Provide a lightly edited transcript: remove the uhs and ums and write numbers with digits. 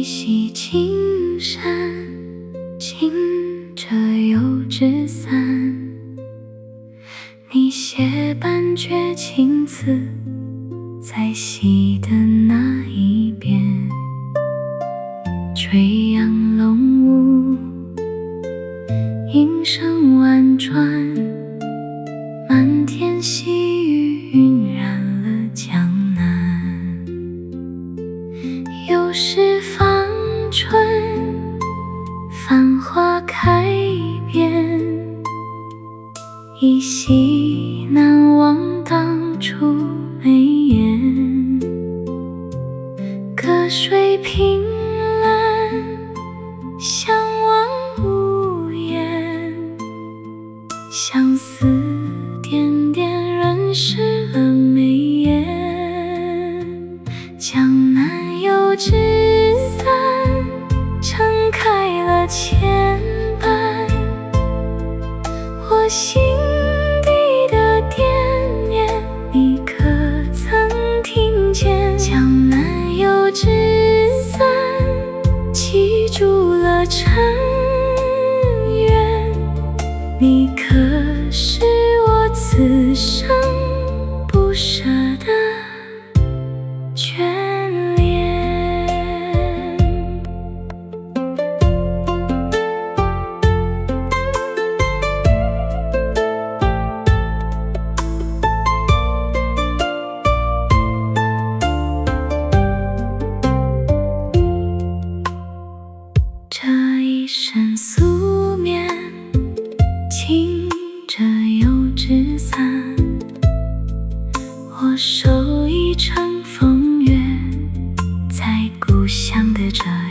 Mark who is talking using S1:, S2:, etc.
S1: 溪青山，轻折油纸伞。你写半阙情词，在溪的那一边。垂杨龙舞，音声婉转，漫天细雨晕染了江南。又是芳春，繁花开遍，依稀难忘当初眉眼。隔水凭栏，相望无言，相思点点润湿了眉眼。江南有纸伞，撑开了牵绊，我心底的惦念，你可曾听见？江南有纸伞，记住了尘缘，你可是我此生不舍的眷恋。这一身素面，轻折油纸伞，我手一程风月，在故乡的这